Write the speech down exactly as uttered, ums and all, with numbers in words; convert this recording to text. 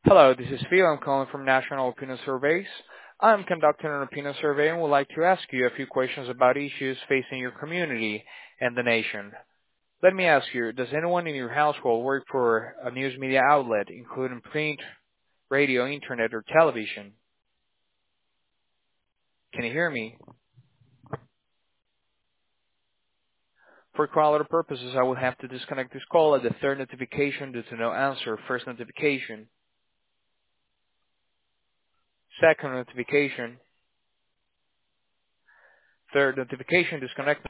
Hello, this is Phil. I'm calling from National Opinion Surveys. I'm conducting an opinion survey and would like to ask you a few questions about issues facing your community and the nation. Let me ask you, does anyone in your household work for a news media outlet, including print, radio, internet, or television? Can you hear me? For quality purposes, I will have to disconnect this call at the third notification due to no answer. First notification. Second notification. Third notification, disconnect.